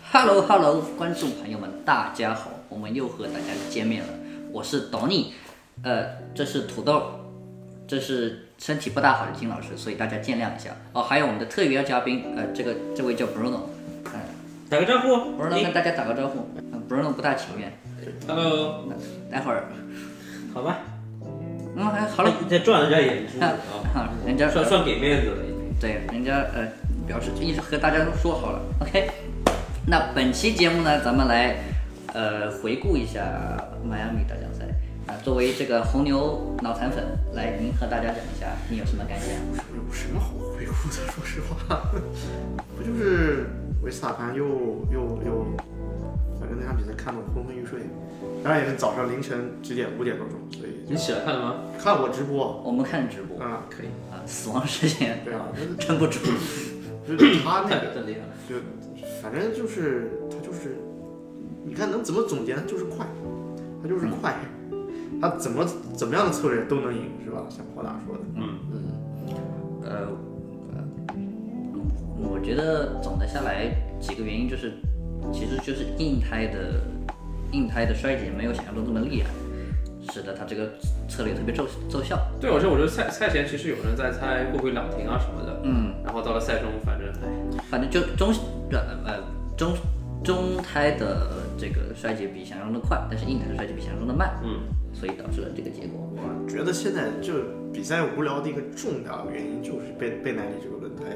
Hello， 观众朋友们，大家好，我们又和大家见面了。我是 Donny，这是土豆，这是身体不大好的金老师，所以大家见谅一下。哦，还有我们的特约嘉宾，这位叫 Bruno， 打个招呼 ，Bruno 跟大家打个招呼。Bruno 不大情愿。 Hello， 待会儿， 好吧。 好了， 再赚人家眼珠啊， 人家算给面子了。 对，人家表示一直和大家都说好了 ，OK。那本期节目呢，咱们来回顾一下迈阿密大奖赛啊。作为这个红牛脑残粉，来您和大家讲一下你有什么感想？ 有什么好回顾的？说实话，不就是维斯塔潘又，反正那场比赛看得我昏昏欲睡，当然也是早上凌晨几点5点多钟，所以你起来看了吗？ 看我直播， 我们看直播啊，可以啊，死亡时间对啊， 撑不住， 就是他那个太厉害了， 就反正就是他就是，你看能怎么总结呢？就是快，他就是快，他怎么样的策略都能赢，是吧？像霍达说的， 我觉得总的下来几个原因就是，其实就是硬胎的衰减没有想象中这么厉害，使得他这个策略特别奏效。 对，而且我觉得赛前其实有人在猜会不会两停啊什么的，然后到了赛中，反正就中胎的这个衰减比想象中的快，但是硬胎的衰减比想象中的慢，所以导致了这个结果。 我觉得现在就比赛无聊的一个重要原因就是贝耐利这个轮胎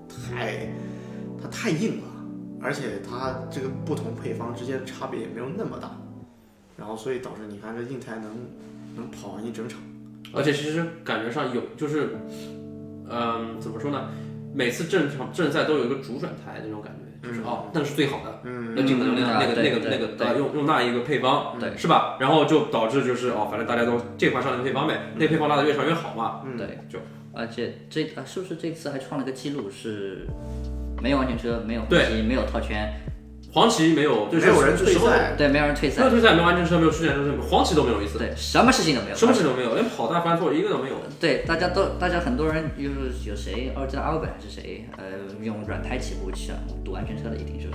太硬了，而且它这个不同配方之间差别也没有那么大，然后所以导致你看这硬胎能跑完一整场， 而且其实感觉上有就是，怎么说呢？每次正赛都有一个主转胎那种感觉，就是那个是最好的，要尽可能用那一个配方， 对， 是吧？然后就导致就是反正大家都这款上那个配方呗，那配方拉的越长越好嘛， 对，而且是不是这次还创了个记录是没有完全车，没有红旗，没有套圈。 黄旗没有，就是没有人退赛， 对，没有人退赛， 没有退赛，没有完全车，没有出现车，黄旗都没有一次， 对，什么事情都没有， 什么事情都没有，连跑道翻错一个都没有。 对，大家很多人就是有谁，记得阿尔本还是谁，用软胎起步去赌安全车的，一定就是，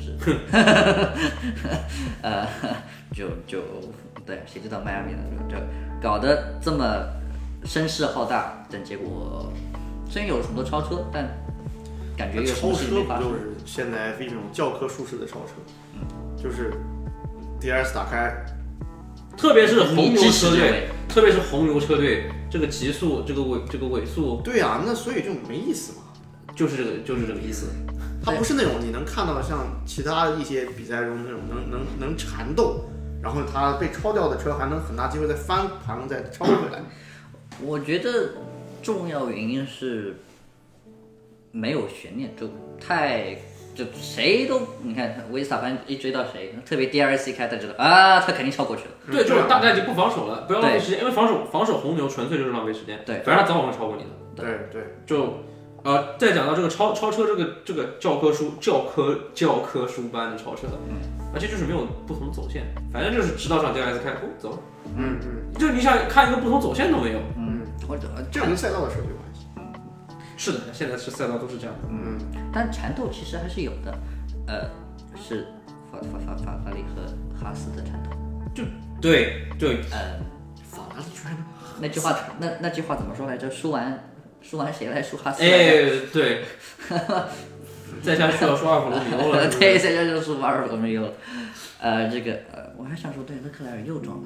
就对，谁知道迈阿密呢？就搞得这么声势浩大，但结果虽然有了很多超车，但感觉有超车没发生。 不就是现在F1这种教科书式的超车，就是 DRS 打开， 特别是红牛车队，这个极速，这个尾速， 对啊，那所以就没意思嘛， 就是这个意思。 它不是那种你能看到的像其他一些比赛中那种能缠斗，然后他被超掉的车还能很大机会再翻盘再超回来。 我觉得重要原因是没有悬念，就谁都你看维斯塔潘一追到谁，特别 DRC 开，他知道他肯定超过去了。 对，就是大家已经不防守了，不要浪费时间，因为防守红牛纯粹就是浪费时间。 对， 反正他早晚会超过你的。 对， 就再讲到这个超车这个教科书般的超车，而且就是没有不同走线，反正就是直道上 DRS 开，走了。就你想看一个不同走线都没有。 或者这跟赛道的设计有关系。 是的，现在是赛道都是这样的。 但缠斗其实还是有的，是法拉利和哈斯的缠斗。 对， 法拉利居然那句话怎么说来着？输完谁来输哈斯？ 对，再下去要输阿尔法罗密欧了。 对，再下去就输阿尔法罗密欧了。我还想说，对，勒克莱尔又撞了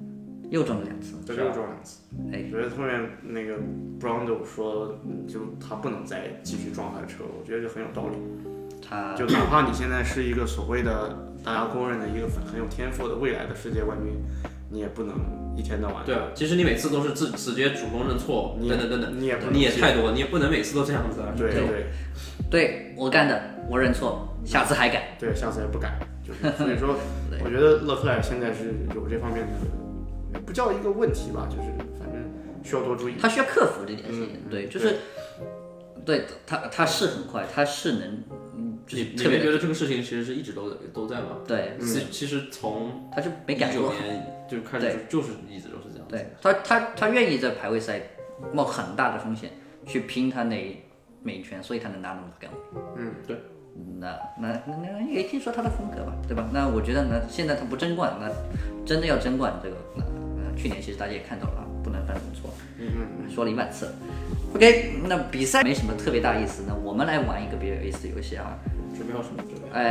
2次， 对，又撞2次。我觉得后面那个 Brando 说，就他不能再继续撞他的车，我觉得就很有道理。就哪怕你现在是一个所谓的大家公认的一个很有天赋的未来的世界冠军，你也不能一天到晚。 对啊，其实你每次都是直接主动认错，等， 你也太多，你也不能每次都这样子啊。 对， 我干的，我认错，下次还改。 对，下次还不改，就是所以说，我觉得勒克莱尔现在是有这方面的。也不叫一个问题吧，就是反正需要多注意。 他需要克服这件事情，对，就是对他是很快，他是能， 你没觉得这个事情其实是一直都在吗？ 对， 其实从他就没改过 19年就开始就是一直都是这样。 对，他愿意在排位赛冒很大的风险去拼他那每一圈，所以他能拿那么多杆位。 对。 那也可以说他的风格吧，对吧？那我觉得呢，现在他不争冠，那真的要争冠，这个去年其实大家也看到了啊，不能犯这种错，说了10000次了。OK， 那比赛没什么特别大意思，那我们来玩一个比较有意思的游戏啊。 准备好什么？准备好。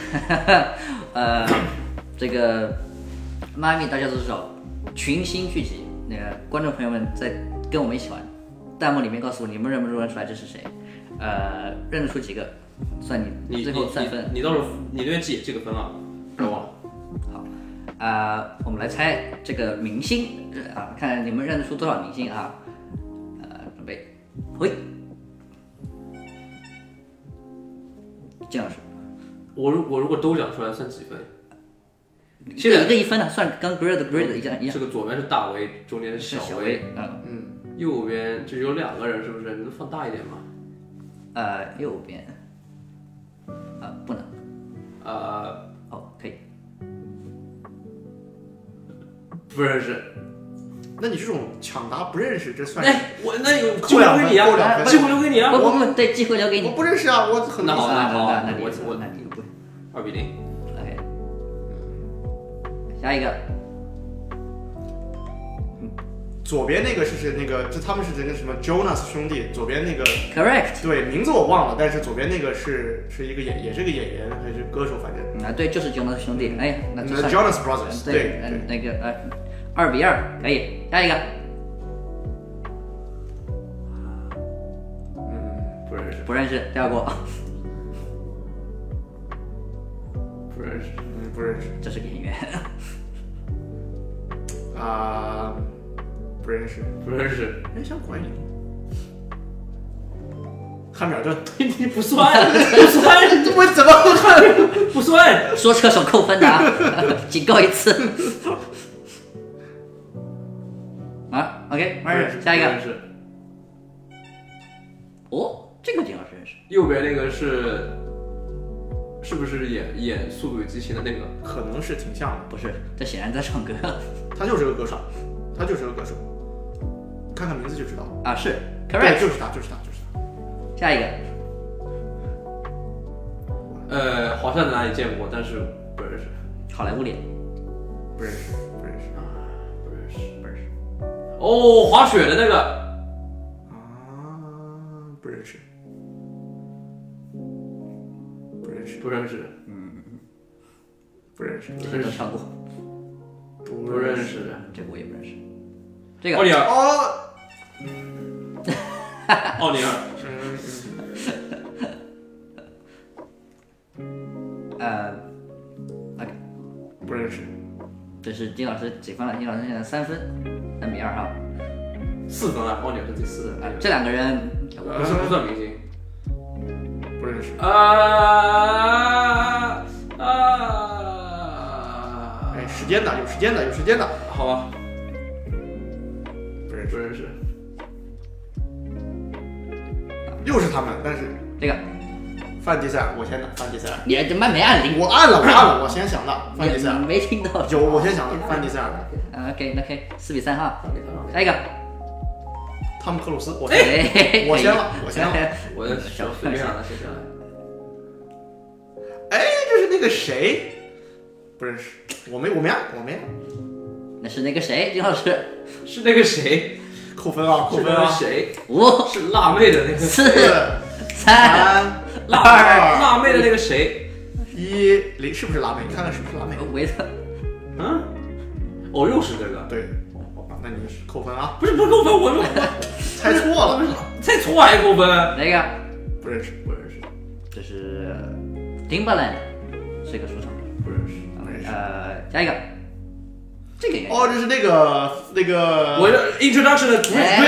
这个迈阿密大家都知道，群星聚集，那个观众朋友们在跟我们一起玩，弹幕里面告诉我你们认不认出来这是谁？认得出几个，算你最后3分。 你到时候你那边记这个分啊，别忘了。 好，我们来猜这个明星啊，看你们认得出多少明星啊？准备，回。金老师， 我如果都讲出来算几分？ 现在一个1分呢，算跟 grade 一样。 这个左边是大 V， 中间是小 V， 右边这有2个人，是不是？你能放大一点吗？ 右边，不能。可以。 不认识。 那你这种抢答不认识，这算？ 那有机会留给你啊！机会留给你啊！ 不，对，机会留给你。 我不认识啊，我很那好， 那你不 2-0。 OK， 下一个。 左边那个是那个，他们是那个什么 Jonas 兄弟，左边那个 Correct。 对，名字我忘了，但是左边那个是一个也是个演员还是歌手，反正。 对，就是 Jonas 兄弟。哎，那就算 Jonas Brothers。 对，那个2-2，可以。下一个。不认识，跳过。 不认识， 不认识。 这是个演员。 不认识， 不认识。 像管理。汉密尔顿， 你不算， 我怎么看？ 不算。 说车手扣分的啊，警告1次。OK， 下一个。这个金老师认识。 右边那个是不是演《速度与激情》的那个？ 可能是挺像的。 不是，这显然在唱歌。 他就是个歌手，看看名字就知道了。 是 ，correct， 就是他。 下一个。 好像在哪里见过，但是不认识。 好莱坞脸。 不认识。 哦，滑雪的那个。 不认识。 不认识。 这个跳过。 不认识。 这个我也不认识。这个。 奥尼尔。 OK， 不认识。 这是金老师几分了？金老师现在3分，3-2哈。 4分了，奥尼尔是第4。 这2个人不算明星。 不认识。时间的，有时间的。 好吧。 不认识。 又是他们，但是这个。 范迪塞尔，我先的。范迪塞尔。 你他妈没按铃。 我按了，我先想的。范迪塞尔。 没听到。 有，我先想的。范迪塞尔。 OK， 那可以4-3哈。下一个。 汤姆克鲁斯，我先了。 我的小随便了，接下来。 这是那个谁？不认识，我没按。 那是那个谁，金老师？ 是那个谁？ 扣分啊！ 谁 ？5， 是辣妹的那个。 4、3、2， 辣妹的那个谁 ？1-0，是不是辣妹？你看看是不是辣妹？ 维特。 又是这个。 对。那你扣分啊？ 不是扣分，我猜错了， 猜错还扣分？ 哪个？ 不认识。 这是 Timbaland， 是一个说唱歌手。 不认识。 下一个。这个这是那个我的 introduction 的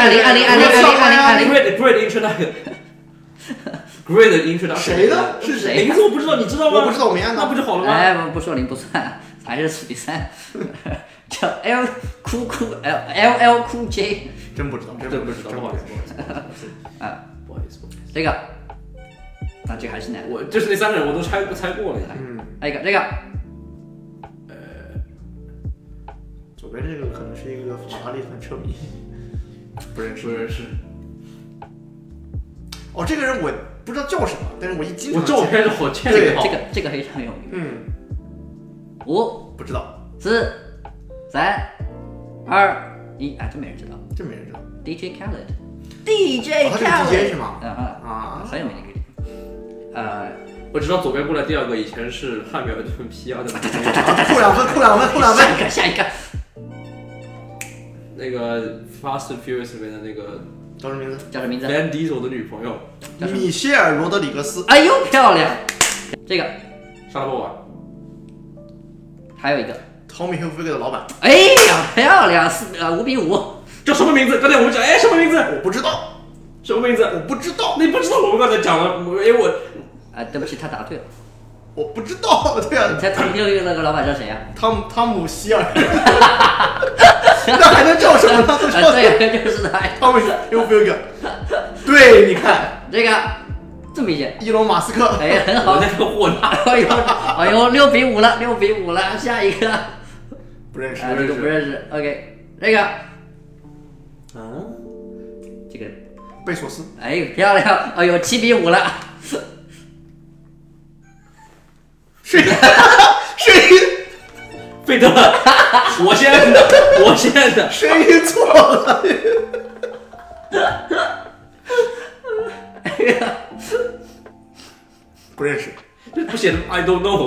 Great introduction。 谁的？是谁？ 名字我不知道，你知道吗？ 我不知道，我没按到。 那不就好了吗？ 不说0不算，还是4-3。叫 LL Cool J。 真不知道， 不好意思。不好意思。 这个，那这个还是难。 就是那3个人我都猜过了。 还有一个这个。 左边这个可能是一个法拉利团车迷。不认识。 哦，这个人我不知道叫什么，但是我经常我照片是好见对的。 这个非常有名。5、 不知道， 4、3、2、1，真没人知道。 这没人知道。 DJ Khaled，DJ 他是 DJ 是吗？ 很有名的一个人。 我知道左边过来第2个以前是汉密尔顿 P2的扣2分。 下一个。 那个 Fast and Furious 里面的那个叫什么名字？ 叫什么名字 ？Van Diesel 的女朋友米歇尔·罗德里格斯。 哎呦，漂亮！这个莎拉波娃。 还有一个 Tommy Hilfiger 的老板。 哎呀，漂亮！5比5。 叫什么名字？刚才我们讲，什么名字？ 我不知道。 什么名字？ 我不知道。 你不知道？我们刚才讲了， 对不起，他答对了。 我不知道，对啊。 你猜他另一个那个老板叫谁呀？ 汤姆希尔。那还能叫什么呢？ 对，就是他。 Tommy Hilfiger。对，你看这个这么明显。 伊隆马斯克。 哎，很好。 我那个货拿。 哎呦，6比5了，下一个。 不认识。 这个不认识。OK， 这个。这个贝索斯。 哎，漂亮！哎呦，7比5了。 谁？ 费德勒，我先的， 谁错了？不认识。 不写的 I don't know。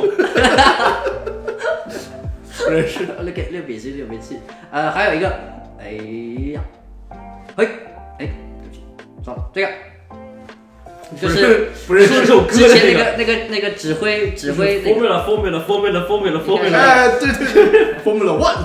不认识。 6比7。还有一个，哎呀，对不起，糟了，这个。就是不认识这首歌之前那个指挥 Formula。 哎，对，Formula One。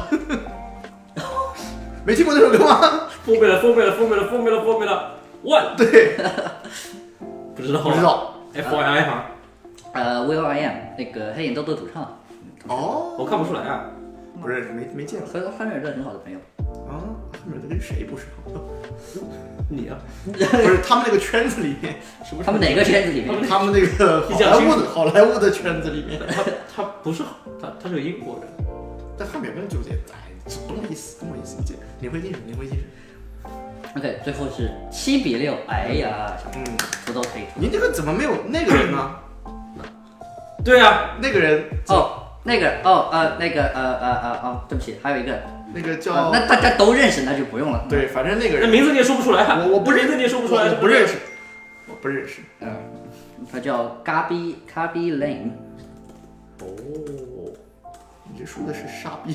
没听过那首歌吗 ？Formula One。 对， 不知道。FYI 哈。 Will I Am 那个黑眼豆豆主唱。 哦， 我看不出来啊。 不认识，没见过。 和汉密尔顿很好的朋友。 汉密尔顿跟谁不是？ 你啊？ 不是他们那个圈子里面， 他们哪个圈子里面？ 他们那个好莱坞的圈子里面。 他不是他是个英国人。 但汉密尔顿就这，懂我意思，你会进去。 OK， 最后是7比6。哎呀，不都可以。 您这个怎么没有那个人呢？ 对啊， 那个人对不起，还有一个那个叫那大家都认识，那就不用了。 对，反正那个人名字你也说不出来。 我不认识， 名字你也说不出来， 我不认识。 他叫 Gabi Lame。 哦，你这说的是傻逼。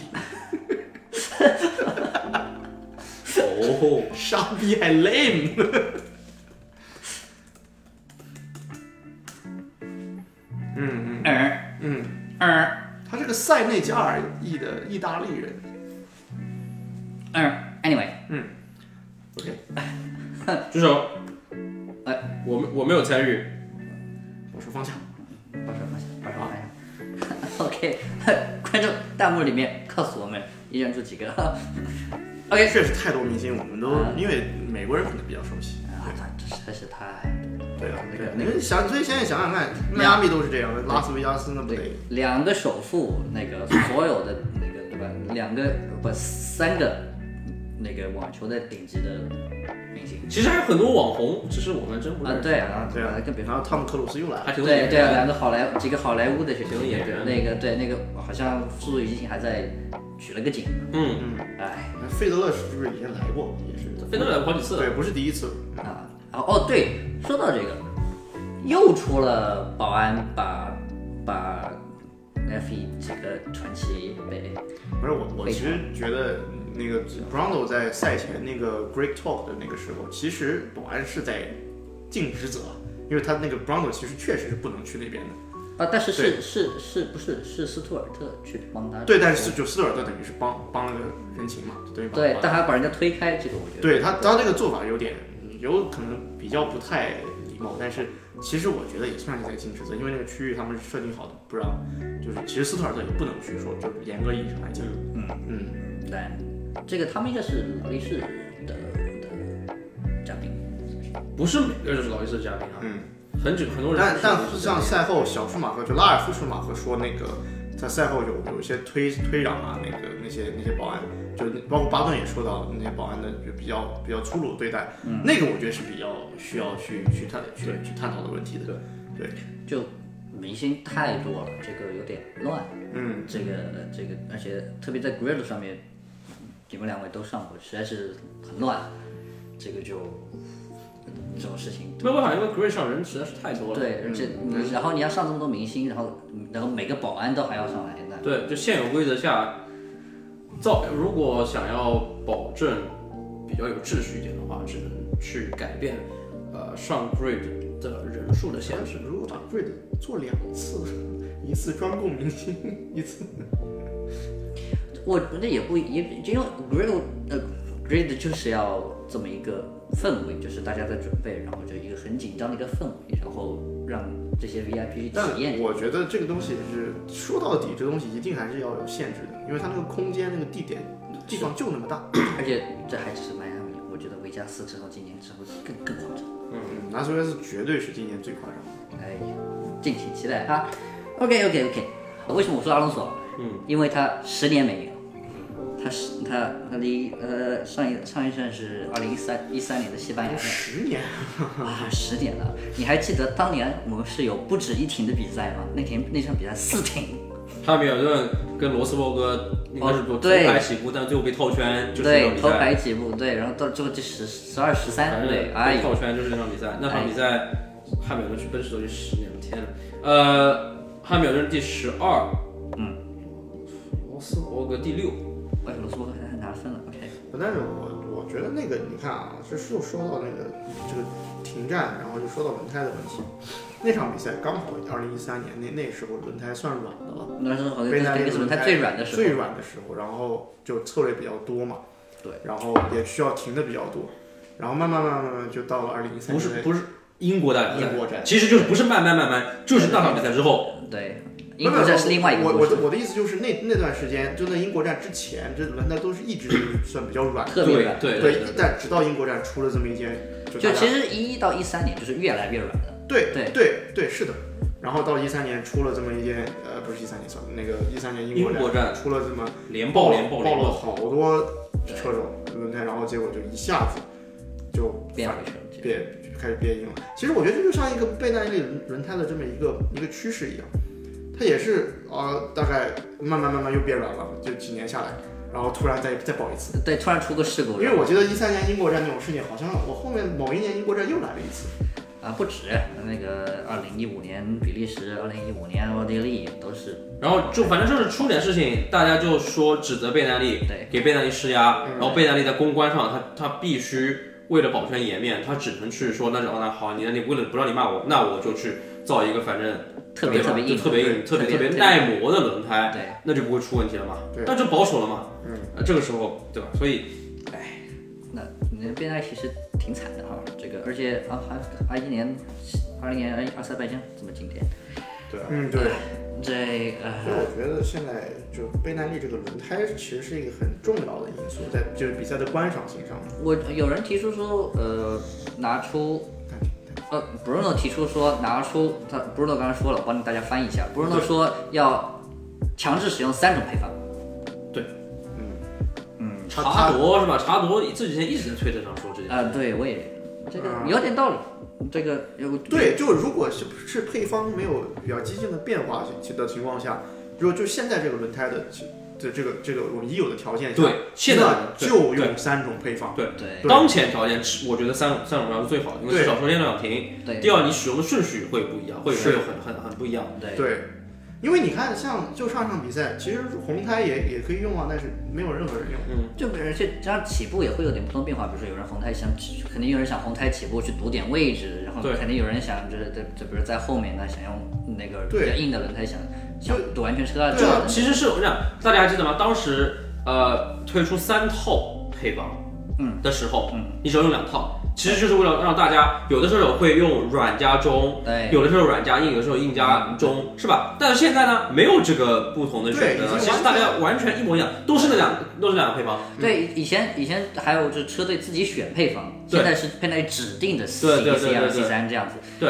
傻逼还 lame。他是个塞内加尔裔的意大利人。 Anyway， OK， 举手。我没有参与。 保守方向。 OK， 观众弹幕里面告诉我们一人出几个。OK， 确实太多明星，我们都因为美国人可能比较熟悉。 这实在是太对啊，你们所以现在想想看，迈阿密都是这样的，拉斯维加斯那不得 2个首富，那个所有的那个对吧？3个那个网球的顶级的明星。 其实还有很多网红，只是我们真不认识。 对啊， 更别说然后汤姆克鲁斯又来了。 对，2个几个好莱坞的选手演员，那个好像《速度与激情》还在取了个景。 费德勒是不是以前来过？也是。 费德勒来过好几次了。 对，不是第一次。 对，说到这个，又出了保安把 F1 这个传奇被。 不是我其实觉得那个 Brando 在赛前那个 Great Talk 的那个时候，其实保安是在尽职责，因为他那个 Brando 其实确实是不能去那边的。 但是不是斯图尔特去帮他？ 对，但是就斯图尔特等于是帮了个人情嘛， 对，但还把人家推开，这个我觉得。 对他这个做法有可能比较不太礼貌，但是其实我觉得也算是在尽职责，因为那个区域他们是设定好的，不让就是其实斯图尔特也不能去说，就是严格意义上来讲， 但这个他们应该是劳力士的嘉宾， 不是每个人都是劳力士的嘉宾啊。很多人。 但像赛后小舒马赫就拉尔夫舒马赫说那个在赛后有一些推攘啊，那些保安，就包括巴顿也说到那些保安的就比较粗鲁的对待，那个我觉得是比较需要去探讨的问题的。对， 就明星太多了，这个有点乱。这个，而且特别在 Grid 上面，你们两位都上过，实在是很乱。这个就这种事情， 没办法，因为 Grid 上人实在是太多了。 对，而且然后你要上这么多明星，然后每个保安都还要上来，那对，就现有规则下，如果想要保证比较有秩序一点的话，只能去改变上 Grid 的人数的限制。 如果把 Grid 做2次，一次专供明星，一次， 我觉得也因为 Grid 就是要这么一个氛围，就是大家在准备，然后就一个很紧张的一个氛围，然后让这些 VIP 去体验。 我觉得这个东西是说到底，这东西一定还是要有限制的，因为它那个空间、那个地方就那么大。 而且这还只是迈阿密，我觉得维加斯之后今年之后更夸张。 拉斯维加斯绝对是今年最夸张的。 哎，敬请期待哈。OK， 为什么我说阿隆索？因为他10年没赢。他离上一站是2013年的西班牙 10年啊，10年了。你还记得当年我们是有不止一停的比赛吗？那场比赛4停。 汉密尔顿跟罗斯伯格应该是头排起步，但最后被套圈，就是这场比赛。 对，头排起步，对，然后到最后就12、13，对， 被套圈就是这场比赛。那场比赛，汉密尔顿去奔驰都已经10年了，天哪！汉密尔顿第12，罗斯伯格第6。 罗斯伯格还拿分了 ，OK。 但是我觉得那个你看啊，又说到那个这个停战，然后就说到轮胎的问题。那场比赛刚好2013年那时候轮胎算软的了， 那时候贝奈利轮胎最软的时候，然后就策略比较多嘛， 对， 然后也需要停的比较多，然后慢慢就到了2013年。 不是英国站，其实就是不是慢慢，就是那场比赛之后， 对。英国站是另外一个故事。 我的意思就是那段时间，就在英国站之前，这轮胎都是一直算比较软的， 特别软。 对，但直到英国站出了这么一件， 就其实11到13年就是越来越软的。 对，是的。然后到13年出了这么一件，不是13年算那个13年英国站出了这么连爆了好多车手轮胎，然后结果就一下子就变回去了， 开始变硬了。其实我觉得这就像一个贝奈利轮胎的这么一个趋势一样。它也是大概慢慢又变软了，就几年下来，然后突然再爆一次。 对，突然出个事故。 因为我记得13年英国站那种事情，好像我后面某一年英国站又来了一次。 不止，那个2015年比利时，2015年奥地利都是。 然后反正就是出点事情，大家就说指责贝奈利，给贝奈利施压，然后贝奈利在公关上他必须为了保全颜面，他只能去说那好，你为了不让你骂我，那我就去造一个反正特别硬、 特别耐磨的轮胎， 对， 那就不会出问题了嘛，那就保守了嘛，这个时候对吧？所以， 那贝奈利其实挺惨的哈，这个而且还20年阿塞拜疆这么经典， 对，对。 所以我觉得现在就贝奈利这个轮胎其实是一个很重要的因素，在就是比赛的观赏性上面。 有人提出说，拿出，Bruno 提出说拿出Bruno 刚才说了，帮大家翻译一下。Bruno 说要强制使用3种配方。 对，查铎是吧？查铎这几天一直在推特上说这件事。 对，我也这个有点道理。这个对，就如果是配方没有比较激进的变化的情况下，就现在这个轮胎的这个我们已有的条件下， 对，现在就用3种配方。 对，当前条件我觉得三种配方是最好的，因为至少首先要停，第二你使用的顺序会不一样，会有很不一样。 对， 因为你看像上场比赛，其实红胎也可以用啊，但是没有任何人用。 就而且这样起步也会有点不同变化，比如说有人红胎肯定有人想红胎起步去堵点位置，然后肯定有人想就比如在后面呢想用那个比较硬的轮胎想堵安全车啊。 这其实是我讲，大家还记得吗？当时推出3套配方的时候，你只要用2套。其实就是为了让大家有的时候会用软加中，有的时候软加硬，有的时候硬加中，是吧？但是现在呢，没有这个不同的选择，其实大家完全一模一样，都是两个配方。 对，以前还有就是车队自己选配方，现在是配那指定的 C2、C3 这样子。 对，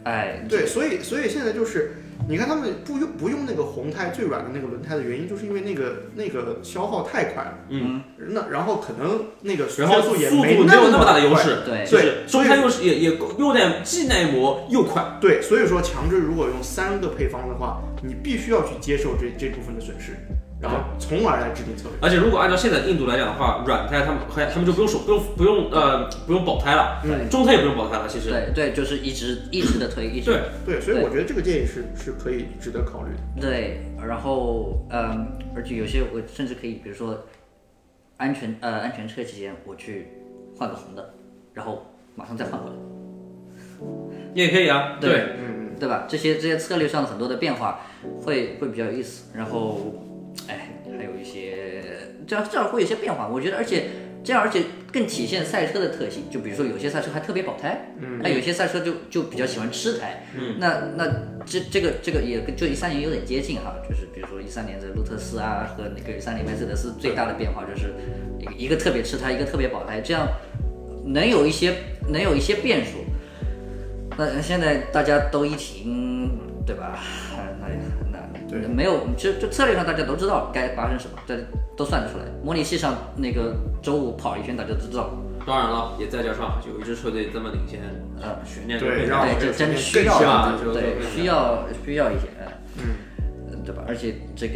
对，所以现在就是。你看他们不用那个红胎最软的那个轮胎的原因，就是因为那个消耗太快了。然后可能那个然后速度也没有那么大的优势。 对， 中胎也有点既耐磨又快。 对，所以说强制如果用3个配方的话，你必须要去接受这部分的损失。然后从而来制定策略。 而且如果按照现在的硬度来讲的话，软胎他们就不用保胎了，中胎也不用保胎了。其实对，就是一直的推，一直对，所以我觉得这个建议是可以值得考虑的。 对，然后而且有些我甚至可以，比如说安全车期间我去换个红的，然后马上再换回来， 也可以啊。 对吧？这些策略上的很多的变化会比较有意思，然后。还有一些这样会有一些变化，我觉得，而且更体现赛车的特性。就比如说有些赛车还特别保胎，有些赛车就比较喜欢吃胎。那这个也就13年有点接近哈，就是比如说13年的路特斯啊和那个13年梅赛德斯最大的变化就是一个特别吃胎，一个特别保胎，这样能有一些变数。那现在大家都一停，对吧？对，没有，就策略上大家都知道该发生什么，这都算得出来。模拟器上那个周5跑一圈，大家都知道。 当然了，也再加上有一支车队这么领先，悬念对， 这真需要，对，需要一些，对吧？而且这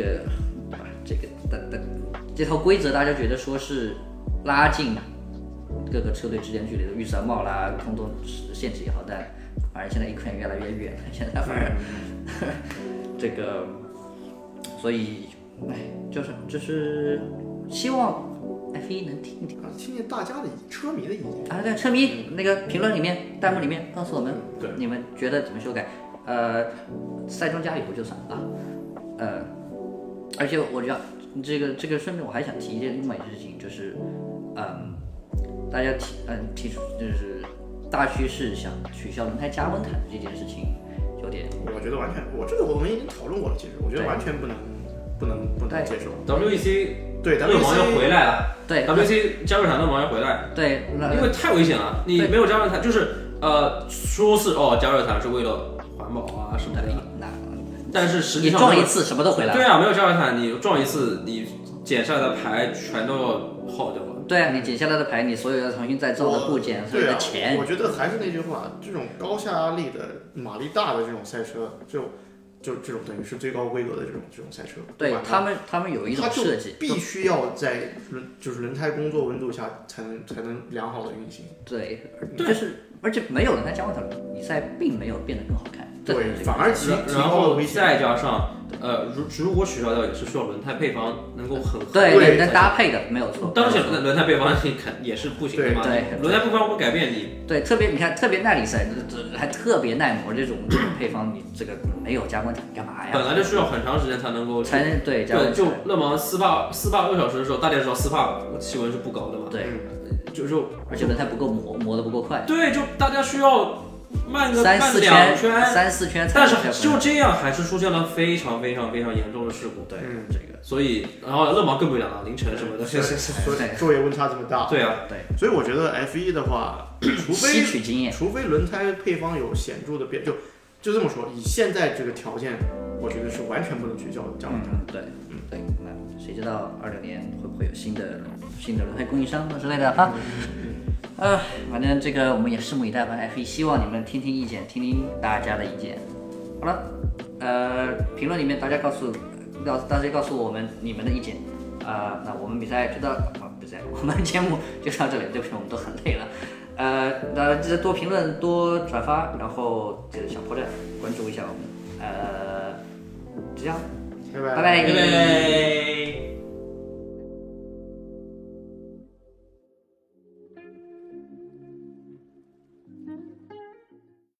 套规则，大家觉得说是拉近各个车队之间距离的预算帽啦、空洞限制也好，但反正现在一看越来越远了，现在反正这个。所以，就是希望 F1 能听听大家的车迷的意见啊。对，车迷那个评论里面、弹幕里面告诉我们，你们觉得怎么修改？赛中加油就算了。而且我觉得这个顺便我还想提一件另外一件事情，就是大家提出就是大趋势想取消轮胎加温毯这件事情。有点， 我觉得完全，我们已经讨论过了。其实我觉得完全不能接受。 WEC 对勒芒要回来了， 对 WEC 加热毯勒芒要回来， 对， 因为太危险了。你没有加热毯，就是说是加热毯是为了环保啊什么的，但是实际上你撞一次什么都回来了。 对啊，没有加热毯，你撞一次，你剪下来的牌全都要耗掉了。 对啊，你剪下来的牌，你所有要重新再造的部件，所有的钱。 我觉得还是那句话，这种高下压力的、马力大的这种赛车，就这种等于是最高规格的这种赛车。 对，他们有一种设计， 必须要在就是轮胎工作温度下才能良好的运行。 对，就是而且没有轮胎加温毯，比赛并没有变得更好看。 对，反而然后再加上如果取消掉也是需要轮胎配方能够很合对能搭配的，没有错。 当然轮胎配方也是不行的嘛， 对， 轮胎配方会改变你。 对，你看特别耐力赛，还特别耐磨这种配方，你这个没有加温毯干嘛呀？ 本来就需要很长时间才能对加温毯。 就勒芒4-8个小时的时候，大家知道4-8气温是不高的嘛？ 对， 而且轮胎不够磨得不够快。 对，就大家需要。慢个 3-4 圈 ，3-4圈， 但是就这样还是出现了非常非常非常严重的事故。 对， 这个，所以然后勒芒更不讲了，凌晨什么的， 所以昼夜温差这么大。 对啊， 对， 所以我觉得 F1 的话， 吸取经验， 除非轮胎配方有显著的变，就这么说，以现在这个条件，我觉得是完全不能取消加温毯。 对，那谁知道26年会不会有新的轮胎供应商之类的哈？反正这个我们也拭目以待吧。F1 希望你们听听意见，听听大家的意见。好了，评论里面大家告诉我们你们的意见。那我们比赛就到，我们节目就到这里。对不起，我们都很累了。大家记得多评论、多转发，然后这个小破站关注一下我们。就这样，拜拜。